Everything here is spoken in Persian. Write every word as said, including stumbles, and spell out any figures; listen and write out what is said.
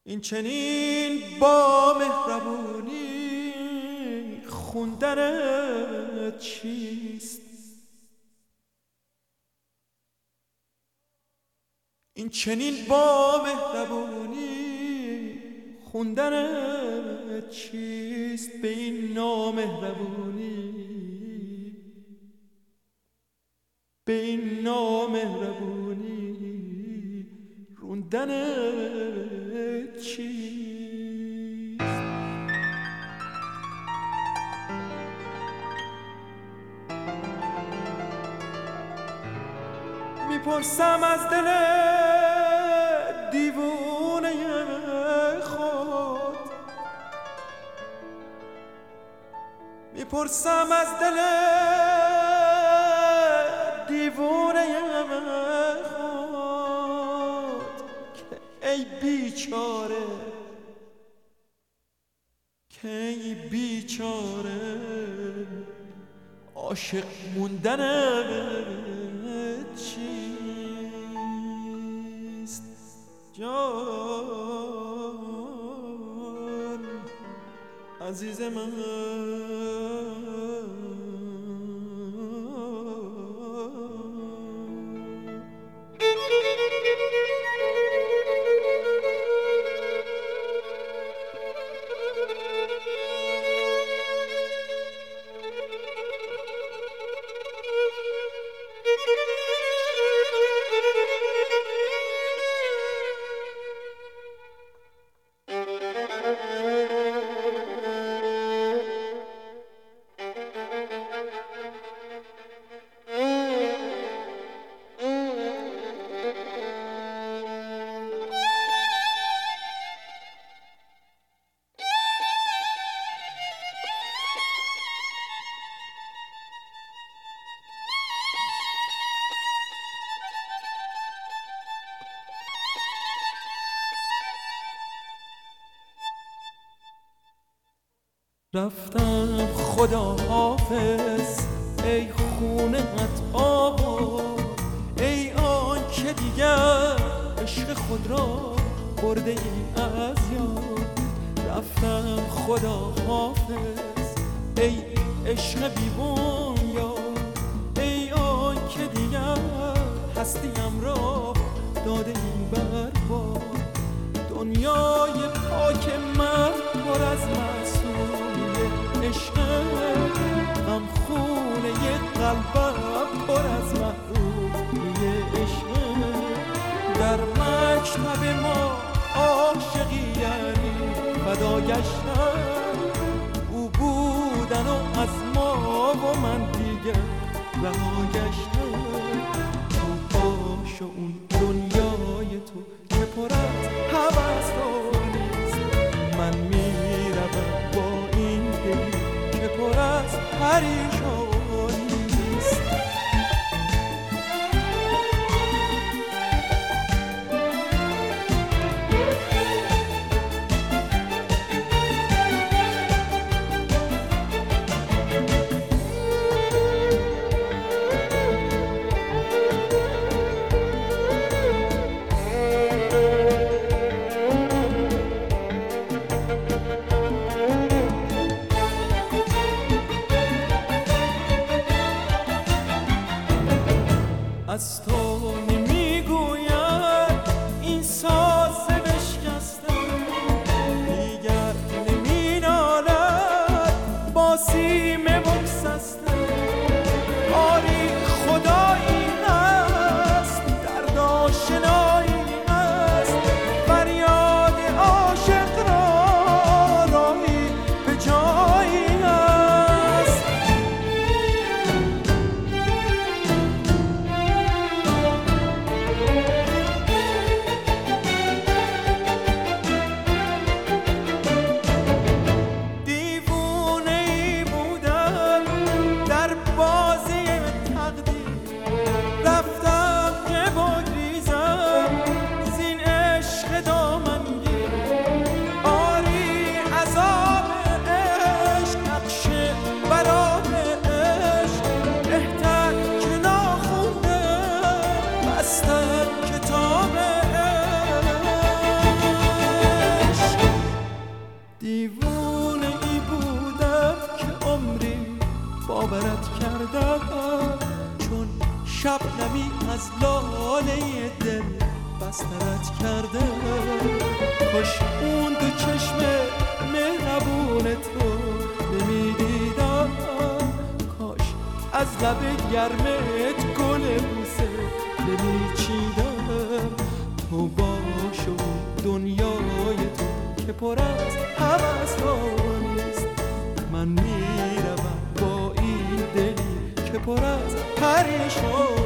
این چنین با مهربونی خوندنت چیست؟ این چنین با مهربونی خوندنت چیست؟ به این نامهربونی به این نامهربونی روندنت چیست؟ میپرسم از دل دیوونه خود، میپرسم از دل دیوونه خود که ای بیچاره، که ای بیچاره عاشق موندنت چیست؟ جان عزیز من، رفتم خدا حافظ ای خونه‌ات آباد، ای آن که دیگر عشق خود را برده ای از یاد. رفتم خدا حافظ ای عشق بی‌بنیاد، ای آن که دیگر هستیم را داده ای برباد. دنیای پاک من پر از معصومی عشقه، غم خونه قلبم پر از محرومی عشقه. در مکتب ما عاشقی یعنی فدا گشتن، او بودن و از ما و من دیگه رها گشتن. تو باش و اون دنیای تو که پر از هوس‌هاییست، من میروم با این دلی که پر از پریشانیست. از لاله دل بسترت کرده. کاش اون دو چشم مهربون تو نمیدیدم، کاش از لب گرمت گل بوسه نمیچیدم. تو باش و دنیای تو که پر از هوس ها نیست، من میروم با این دلی که پر از پریشان